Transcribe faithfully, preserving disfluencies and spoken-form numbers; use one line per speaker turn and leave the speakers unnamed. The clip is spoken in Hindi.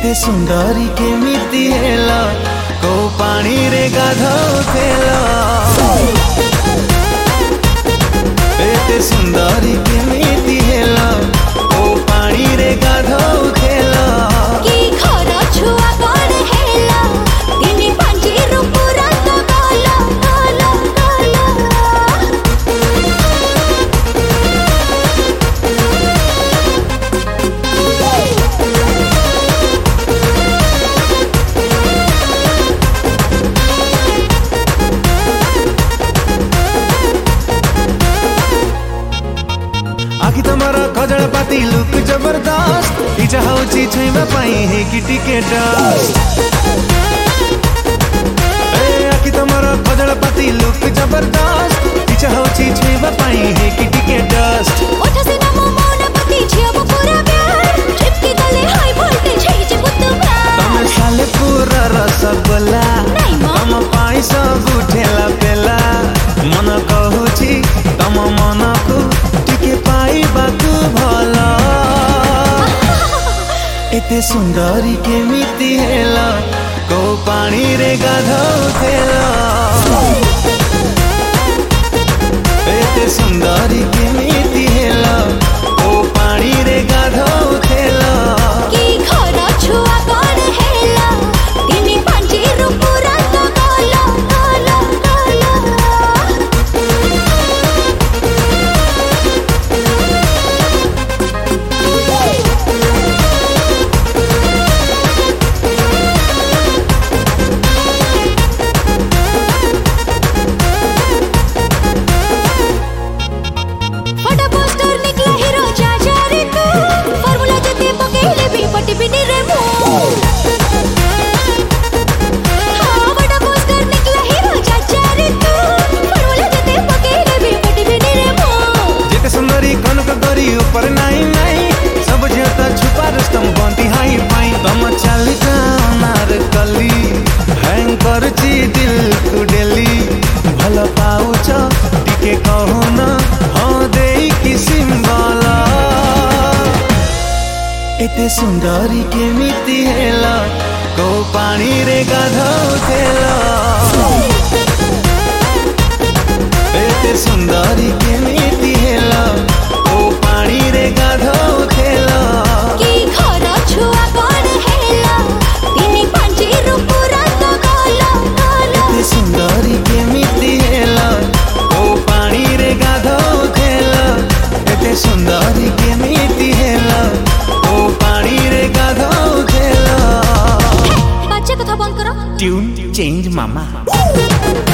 एते सुंदरी केमिति हेला को पानी रे गाधौथेला एते सुंदरी केमिति हेला को पानी रे गाधौथेला
की घर छुआ कोन हेला तिनी पांची रूपुरा तो गला गला गला
आखि तमरा खजल पाती लुक जबरदस्त इच्छा होची छुइबा पाई हे कि टिकेट ए आखि तमरा खजल पाती लुक जबरदस्त इच्छा होची छुइबा पाई हे कि टिकेट
ओठ से नमो मौन पति छियब पूरा प्यार चिपकी गले हाई वोल्टेज हे जे बुत प्यार
तमे साले पूरा रसगोला तम पाई सब उठेला पेला मन कहूची तम मन को टिके पाई बाकू भला एते सुंदरी केमिति हेला को पानी रे गाधौथेला एते सुंदरी केमिति हेला को पानी रे गाधौथेला
की घर छुआ कोन हेला तिनी पांची रूपुरा तो गला गला गला फटा पोस्टर निकला हीरो चाचा रे को फार्मूला जते पकेले भी पटी बिनी रे मो हां फटा पोस्टर निकला हीरो चाचा रे को फार्मूला जते पकेले भी पटी बिनी रे मो
जेते सुंदरी कनक गरी ऊपर नाही नाही सब जेता छुपा रस्तम बंती हाई पाई तम चाली का नार कली हैंग करची दिल को डेली भल पाउछ टिके कहू न हाँ देई कि सिंबला एते सुंदरी केमिति हेला को पानी रे गाधौथेला एते सुंदरी केमिति हेला को पानी रे गाधौथेला
की घर छुआ कोन हेला तिनी पांची रूपुरा तो गला गला
एते सुंदरी केमिति हेला को पानी रे गाधौथेला एते सुंदरी केमिति हेला को पानी रे गाधौथेला
बच्चे कथा बंद करो
ट्यून चेंज मामा।